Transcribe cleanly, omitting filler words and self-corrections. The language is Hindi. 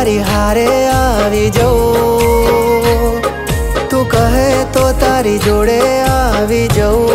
તારી હારે આવી જઉં, તું કહે તો તારી જોડે આવી જઉં।